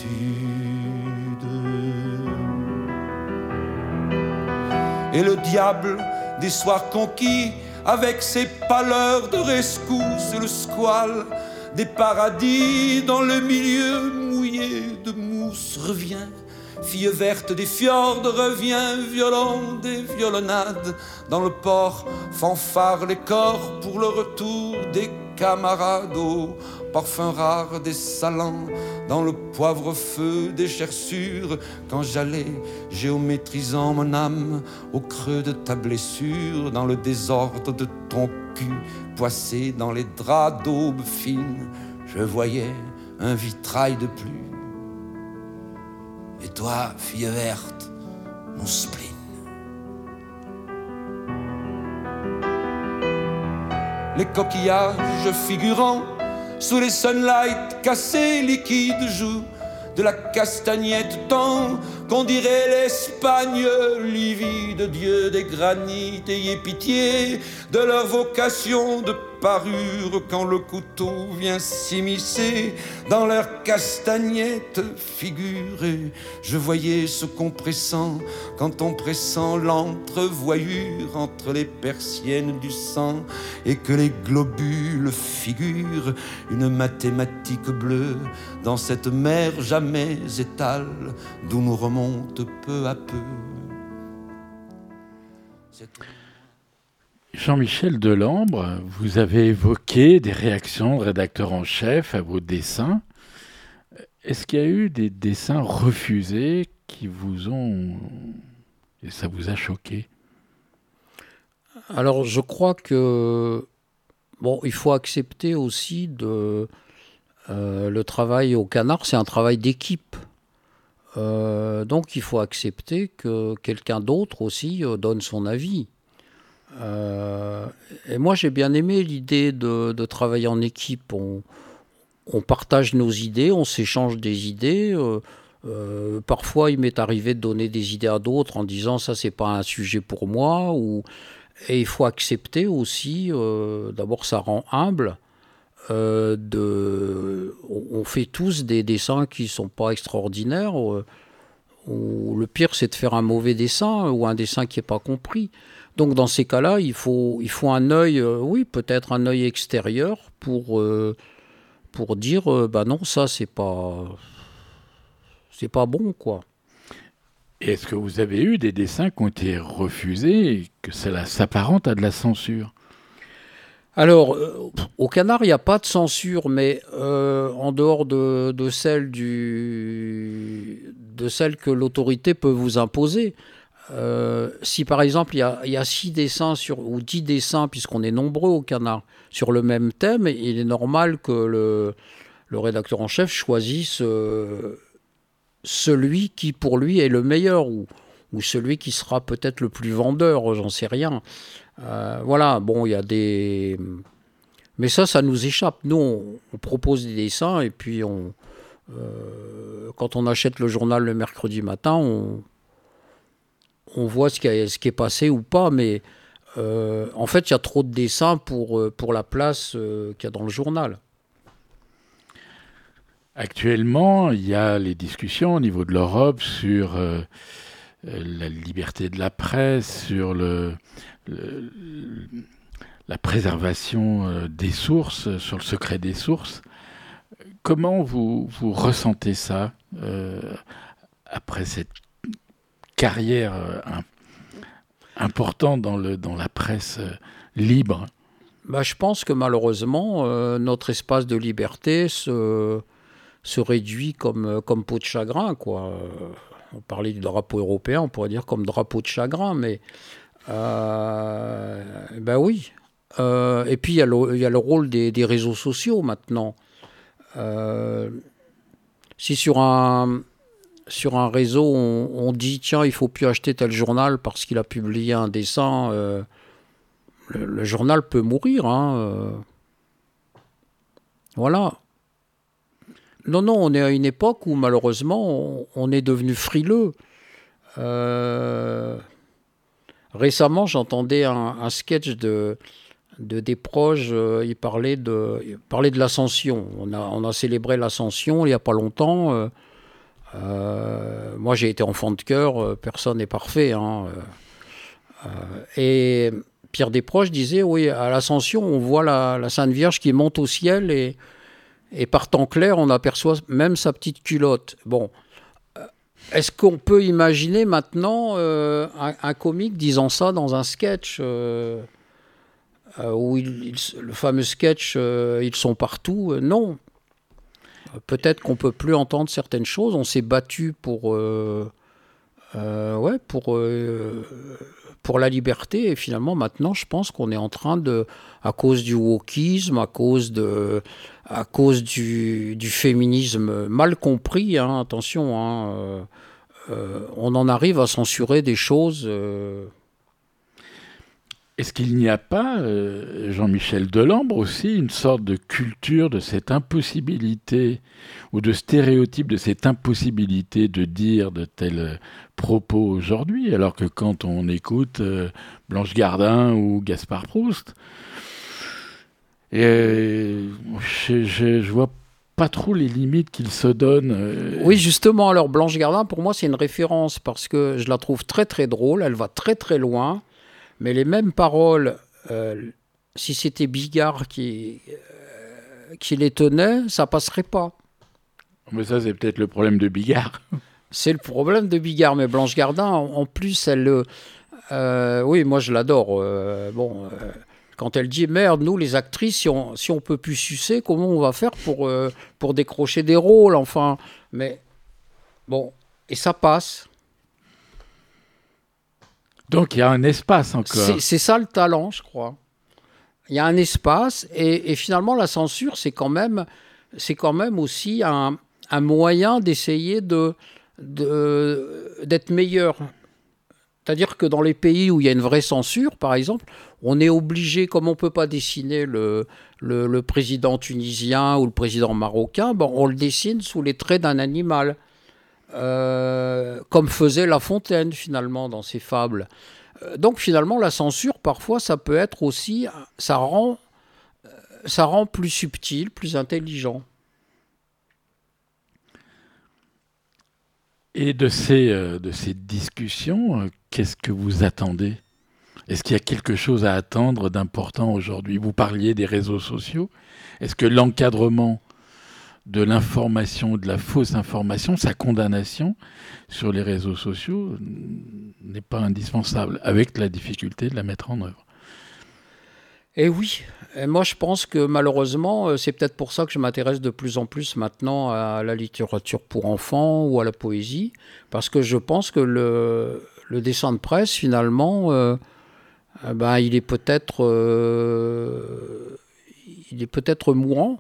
Et le diable des soirs conquis, avec ses pâleurs de rescousse, le squale des paradis dans le milieu mouillé de mousse revient. Fille verte des fjords revient, violon des violonnades. Dans le port fanfare les corps pour le retour des camarades. Au parfum rare des salants, dans le poivre feu des gerçures. Quand j'allais géométrisant mon âme au creux de ta blessure, dans le désordre de ton cul poissé dans les draps d'aube fine, je voyais un vitrail de plus. Et toi, fille verte, mon spleen. Les coquillages figurants sous les sunlights cassés, liquides jouent de la castagnette tant qu'on dirait l'Espagne livide. Dieu des granites, ayez pitié de leur vocation de parure quand le couteau vient s'immiscer dans leur castagnette figurée. Je voyais ce compressant quand on pressant l'entrevoyure entre les persiennes du sang et que les globules figurent une mathématique bleue dans cette mer jamais étale d'où nous remonte peu à peu. C'est... Jean-Michel Delambre, vous avez évoqué des réactions de rédacteurs en chef à vos dessins. Est-ce qu'il y a eu des dessins refusés qui vous ont... et ça vous a choqué? Alors, je crois que... Bon, il faut accepter aussi de... Euh, le travail au Canard, c'est un travail d'équipe. Euh, donc, il faut accepter que quelqu'un d'autre aussi euh, donne son avis. Euh, et moi, j'ai bien aimé l'idée de, de travailler en équipe. On, on partage nos idées, on s'échange des idées. Euh, euh, parfois, il m'est arrivé de donner des idées à d'autres en disant « ça, c'est pas un sujet pour moi ». Ou, et il faut accepter aussi, euh, d'abord, ça rend humble. Euh, de, on fait tous des dessins qui ne sont pas extraordinaires. Euh, ou le pire, c'est de faire un mauvais dessin ou un dessin qui n'est pas compris. Donc dans ces cas-là, il faut, il faut un œil, euh, oui, peut-être un œil extérieur pour, euh, pour dire, euh, bah non, ça c'est pas, c'est pas bon, quoi. Et est-ce que vous avez eu des dessins qui ont été refusés et que cela s'apparente à de la censure? Alors, euh, au Canard, il n'y a pas de censure, mais euh, en dehors de, de, celle du, de celle que l'autorité peut vous imposer. Euh, si par exemple il y a, il y a six dessins sur, ou dix dessins, puisqu'on est nombreux au Canard, sur le même thème, il est normal que le, le rédacteur en chef choisisse euh, celui qui pour lui est le meilleur, ou, ou celui qui sera peut-être le plus vendeur, j'en sais rien. Euh, voilà, bon, il y a des... Mais ça, ça nous échappe. Nous, on, on propose des dessins, et puis on, euh, quand on achète le journal le mercredi matin, on... on voit ce qui, a, ce qui est passé ou pas, mais euh, en fait, il y a trop de dessins pour, pour la place euh, qu'il y a dans le journal. Actuellement, il y a les discussions au niveau de l'Europe sur euh, la liberté de la presse, sur le, le, la préservation euh, des sources, sur le secret des sources. Comment vous, vous ressentez ça euh, après cette carrière euh, importante dans, le, dans la presse euh, libre? Bah, je pense que malheureusement, euh, notre espace de liberté se, se réduit comme, comme peau de chagrin, quoi. on parlait du drapeau européen, on pourrait dire comme drapeau de chagrin, mais euh, ben oui. Euh, et puis il y, y a le rôle des, des réseaux sociaux maintenant. Euh, si sur un, sur un réseau on, on dit tiens il faut plus acheter tel journal parce qu'il a publié un dessin, euh, le, le journal peut mourir. Hein, euh. Voilà. Non, non, on est à une époque où malheureusement on, on est devenu frileux. Euh, récemment, j'entendais un, un sketch de, de Desproges. Euh, il parlait de, il parlait de l'Ascension. On a, on a célébré l'Ascension il n'y a pas longtemps. Euh, euh, moi, j'ai été enfant de cœur. Personne n'est parfait. Hein, euh, et Pierre Desproges disait oui, à l'Ascension, on voit la, la Sainte Vierge qui monte au ciel et Et par temps clair, on aperçoit même sa petite culotte. Bon, est-ce qu'on peut imaginer maintenant euh, un, un comique disant ça dans un sketch euh, euh, où il, il, le fameux sketch euh, ils sont partout? Non. Peut-être qu'on peut plus entendre certaines choses. On s'est battu pour, euh, euh, ouais, pour, euh, pour la liberté et finalement maintenant, je pense qu'on est en train de, à cause du wokisme, à cause de à cause du, du féminisme mal compris, hein, attention, hein, euh, euh, on en arrive à censurer des choses. Euh... Est-ce qu'il n'y a pas, euh, Jean-Michel Delambre aussi, une sorte de culture de cette impossibilité ou de stéréotype de cette impossibilité de dire de tels propos aujourd'hui, alors que quand on écoute euh, Blanche Gardin ou Gaspard Proust, et je, je, je vois pas trop les limites qu'il se donne. Euh... Oui, justement, alors Blanche Gardin, pour moi, c'est une référence parce que je la trouve très très drôle, elle va très très loin, mais les mêmes paroles, euh, si c'était Bigard qui, euh, qui les tenait, ça passerait pas. Mais ça, c'est peut-être le problème de Bigard. C'est le problème de Bigard, mais Blanche Gardin, en, en plus, elle... Euh, oui, moi, je l'adore. Euh, bon... Euh, Quand elle dit « Merde, nous, les actrices, si on si on peut plus sucer, comment on va faire pour, euh, pour décrocher des rôles ?» Enfin, mais bon, et ça passe. Donc, il y a un espace encore. C'est, c'est ça le talent, je crois. Il y a un espace, et, et finalement, la censure, c'est quand même, c'est quand même aussi un, un moyen d'essayer de, de, d'être meilleur. C'est-à-dire que dans les pays où il y a une vraie censure, par exemple, on est obligé, comme on ne peut pas dessiner le, le, le président tunisien ou le président marocain, ben on le dessine sous les traits d'un animal, euh, comme faisait La Fontaine, finalement, dans ses fables. Euh, donc, finalement, la censure, parfois, ça peut être aussi... Ça rend, ça rend plus subtil, plus intelligent. Et de ces, euh, de ces discussions, euh, qu'est-ce que vous attendez ? Est-ce qu'il y a quelque chose à attendre d'important aujourd'hui ? Vous parliez des réseaux sociaux. Est-ce que l'encadrement de l'information, de la fausse information, sa condamnation sur les réseaux sociaux n'est pas indispensable, avec la difficulté de la mettre en œuvre ? Et oui, et moi je pense que malheureusement, c'est peut-être pour ça que je m'intéresse de plus en plus maintenant à la littérature pour enfants ou à la poésie, parce que je pense que le, le dessin de presse, finalement, euh, ben, il est peut-être, euh, il est peut-être mourant.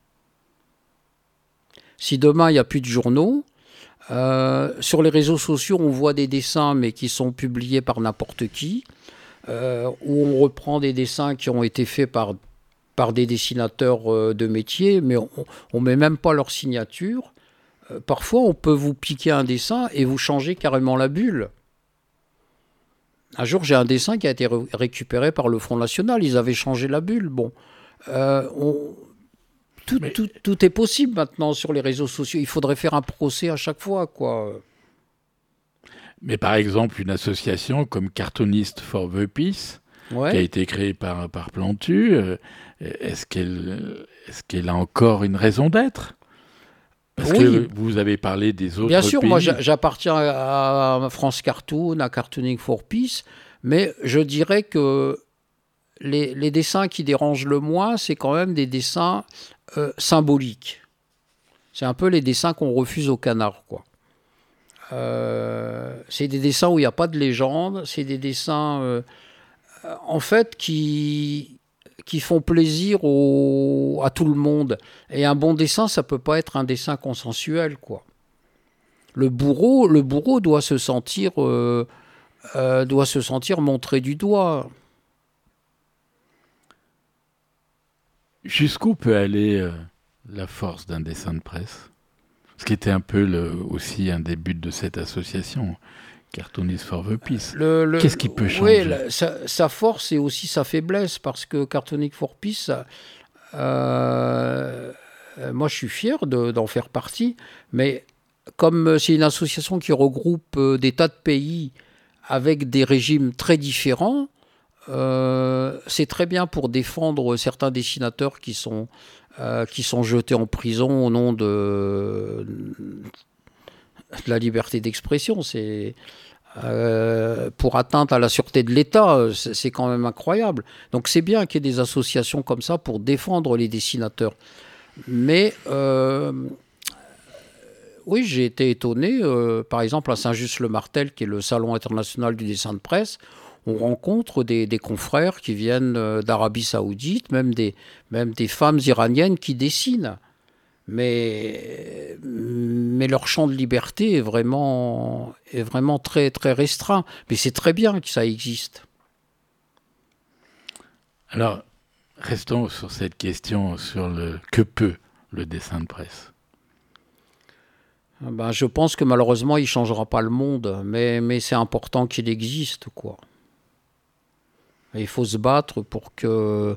Si demain il n'y a plus de journaux, euh, sur les réseaux sociaux on voit des dessins mais qui sont publiés par n'importe qui, Euh, où on reprend des dessins qui ont été faits par, par des dessinateurs euh, de métier, mais on ne met même pas leur signature. Euh, parfois, on peut vous piquer un dessin et vous changer carrément la bulle. Un jour, j'ai un dessin qui a été ré- récupéré par le Front National. Ils avaient changé la bulle. Bon, euh, on, tout, mais... tout, tout est possible maintenant sur les réseaux sociaux. Il faudrait faire un procès à chaque fois, quoi. Mais par exemple, une association comme Cartoonist for the Peace, ouais. qui a été créée par, par Plantu, euh, est-ce qu'elle, est-ce qu'elle a encore une raison d'être ? Parce oui. que vous avez parlé des autres pays. Bien sûr, pays. moi j'appartiens à France Cartoon, à Cartooning for Peace, mais je dirais que les, les dessins qui dérangent le moins, c'est quand même des dessins euh, symboliques. C'est un peu les dessins qu'on refuse au canard, quoi. Euh, c'est des dessins où il n'y a pas de légende, c'est des dessins euh, en fait qui, qui font plaisir au, à tout le monde. Et un bon dessin, ça ne peut pas être un dessin consensuel, quoi. Le bourreau, le bourreau doit se sentir, euh, euh, doit se sentir montré du doigt. Jusqu'où peut aller euh, la force d'un dessin de presse ? Ce qui était un peu le, aussi un des buts de cette association, Cartoonist for the Peace. Le, le, Qu'est-ce qui peut changer ? Oui, la, sa, sa force et aussi sa faiblesse, parce que Cartoonist for Peace, euh, moi je suis fier de, d'en faire partie, mais comme c'est une association qui regroupe des tas de pays avec des régimes très différents, euh, c'est très bien pour défendre certains dessinateurs qui sont, euh, qui sont jetés en prison au nom de, de la liberté d'expression. C'est, euh, pour atteinte à la sûreté de l'État, c'est, c'est quand même incroyable. Donc c'est bien qu'il y ait des associations comme ça pour défendre les dessinateurs. Mais... Euh, Oui, j'ai été étonné. Euh, par exemple, à Saint-Just-le-Martel, qui est le salon international du dessin de presse, on rencontre des, des confrères qui viennent euh, d'Arabie Saoudite, même des, même des femmes iraniennes qui dessinent. Mais, mais leur champ de liberté est vraiment, est vraiment très, très restreint. Mais c'est très bien que ça existe. Alors, restons sur cette question, sur le que peut le dessin de presse. Ben, je pense que malheureusement, il ne changera pas le monde, mais, mais c'est important qu'il existe, quoi. Et il faut se battre pour que...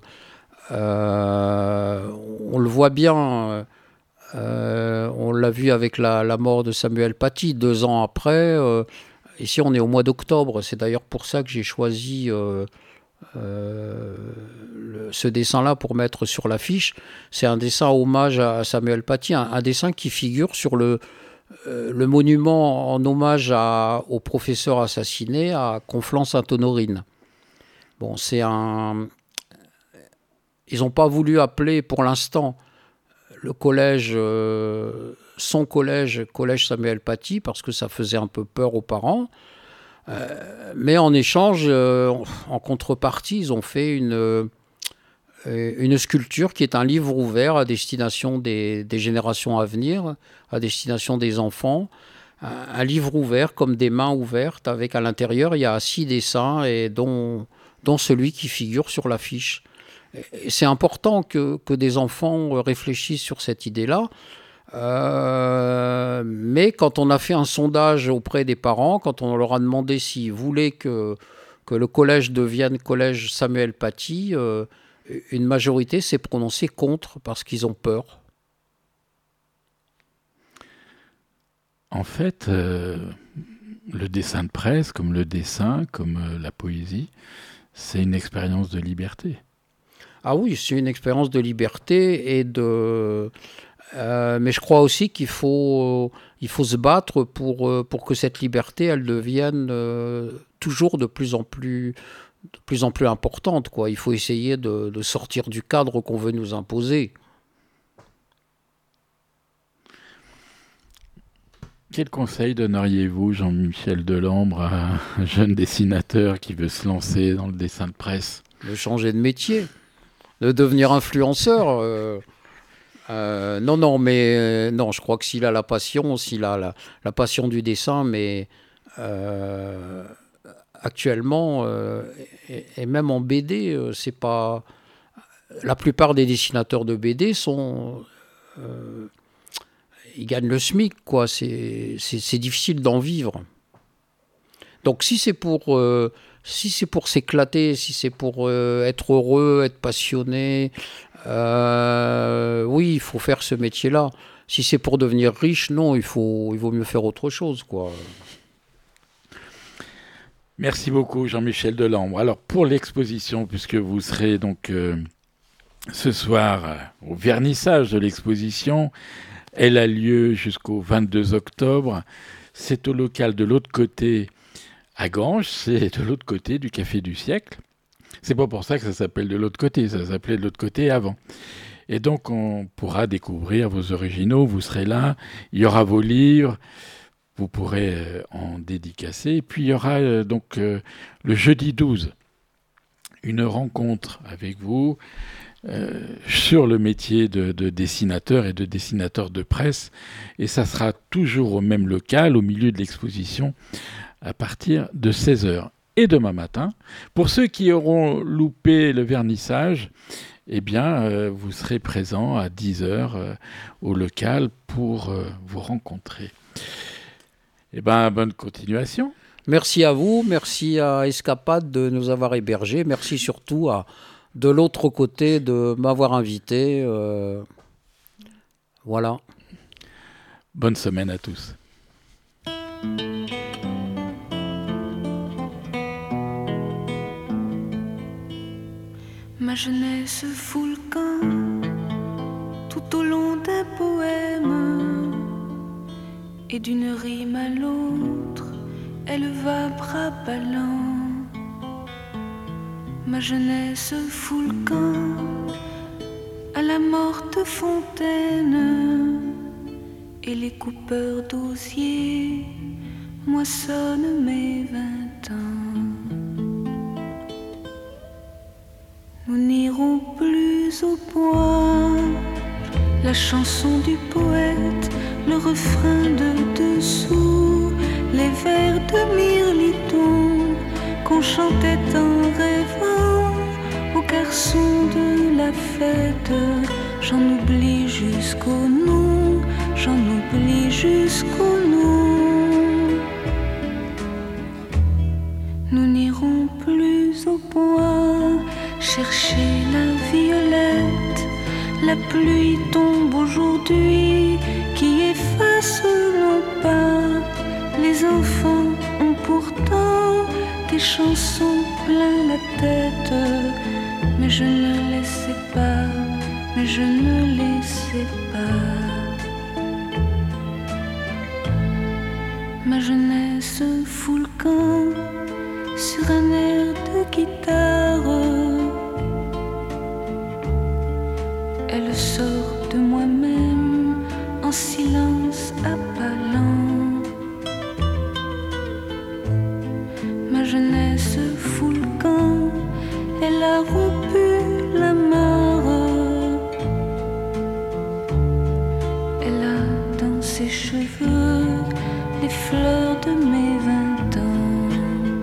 Euh, on le voit bien, euh, on l'a vu avec la, la mort de Samuel Paty, deux ans après. Euh, ici, on est au mois d'octobre, c'est d'ailleurs pour ça que j'ai choisi euh, euh, le, ce dessin-là pour mettre sur l'affiche. C'est un dessin hommage à Samuel Paty, un, un dessin qui figure sur le... le monument en hommage à, au professeur assassiné à Conflans-Sainte-Honorine. Bon, c'est un... Ils n'ont pas voulu appeler pour l'instant le collège, euh, son collège, collège Samuel Paty, parce que ça faisait un peu peur aux parents. Euh, mais en échange, euh, en contrepartie, ils ont fait une... une sculpture qui est un livre ouvert à destination des, des générations à venir, à destination des enfants. Un, un livre ouvert comme des mains ouvertes, avec à l'intérieur, il y a six dessins, et dont, dont celui qui figure sur l'affiche. Et c'est important que, que des enfants réfléchissent sur cette idée-là. Euh, mais quand on a fait un sondage auprès des parents, quand on leur a demandé s'ils voulaient que, que le collège devienne collège Samuel Paty, euh, une majorité s'est prononcée contre parce qu'ils ont peur. En fait, euh, le dessin de presse, comme le dessin, comme euh, la poésie, c'est une expérience de liberté. Ah oui, c'est une expérience de liberté et de... Euh, mais je crois aussi qu'il faut, il faut se battre pour, pour que cette liberté, elle devienne euh, toujours de plus en plus... de plus en plus importante, quoi. Il faut essayer de, de sortir du cadre qu'on veut nous imposer. Quel conseil donneriez-vous, Jean-Michel Delambre, à un jeune dessinateur qui veut se lancer dans le dessin de presse ? De changer de métier, de devenir influenceur. Euh, euh, non, non, mais euh, non, je crois que s'il a la passion, s'il a la, la passion du dessin, mais... Euh, actuellement, euh, et, et même en B D, euh, c'est pas... La plupart des dessinateurs de B D sont... Euh, ils gagnent le SMIC, quoi. C'est, c'est, c'est difficile d'en vivre. Donc si c'est pour, euh, si c'est pour s'éclater, si c'est pour euh, être heureux, être passionné, euh, oui, il faut faire ce métier-là. Si c'est pour devenir riche, non, il faut, il vaut mieux faire autre chose, quoi. Merci beaucoup, Jean-Michel Delambre. Alors, pour l'exposition, puisque vous serez donc euh, ce soir euh, au vernissage de l'exposition, elle a lieu jusqu'au vingt-deux octobre. C'est au local de l'autre côté à Ganges, c'est de l'autre côté du Café du Siècle. C'est pas pour ça que ça s'appelle de l'autre côté, ça s'appelait de l'autre côté avant. Et donc, on pourra découvrir vos originaux, vous serez là, il y aura vos livres. vous pourrez euh, en dédicacer. Et puis il y aura euh, donc euh, le jeudi douze, une rencontre avec vous euh, sur le métier de, de dessinateur et de dessinateur de presse. Et ça sera toujours au même local, au milieu de l'exposition, à partir de seize heures. Et demain matin, pour ceux qui auront loupé le vernissage, eh bien, euh, vous serez présents à dix heures euh, au local pour euh, vous rencontrer. Eh bien, bonne continuation. Merci à vous, merci à Escapade de nous avoir hébergés, merci surtout à de l'autre côté de m'avoir invité. Euh, voilà. Bonne semaine à tous. Ma jeunesse fout le camp tout au long des poèmes, et d'une rime à l'autre, elle va bras ballants. Ma jeunesse fout le camp à la morte fontaine, et les coupeurs d'osier moissonnent mes vingt ans. Nous n'irons plus au bois, la chanson du poète, le refrain de dessous, les vers de Mirliton qu'on chantait en rêvant aux garçons de la fête. J'en oublie jusqu'au nom, j'en oublie jusqu'au nom. Nous n'irons plus au bois chercher la violette, la pluie tombe aujourd'hui qui efface nos pas. Les enfants ont pourtant des chansons plein la tête, mais je ne les sais pas, mais je ne les sais pas. Ma jeunesse fout le camp sur un air de guitare. Elle sort de moi-même en silence à pas lents. Ma jeunesse fout le camp, elle a rompu la mare. Elle a dans ses cheveux les fleurs de mes vingt ans.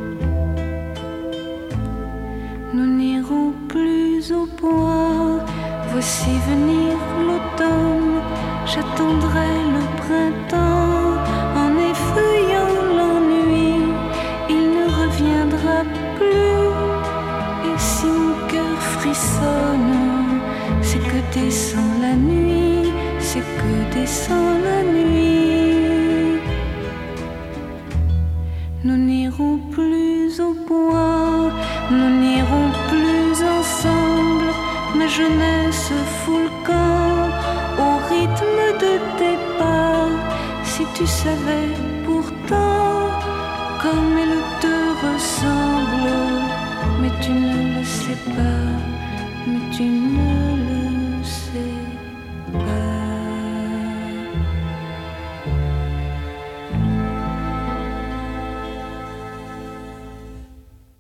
Nous n'irons plus au bois. Voici venir l'automne, j'attendrai le printemps en effeuillant l'ennui. Il ne reviendra plus, et si mon cœur frissonne, c'est que descend la nuit, c'est que descend la nuit. Nous n'irons plus au bois, nous n'irons plus ensemble. Ma jeunesse fout le camp au rythme de tes pas. Si tu savais pourtant comme elle te ressemble,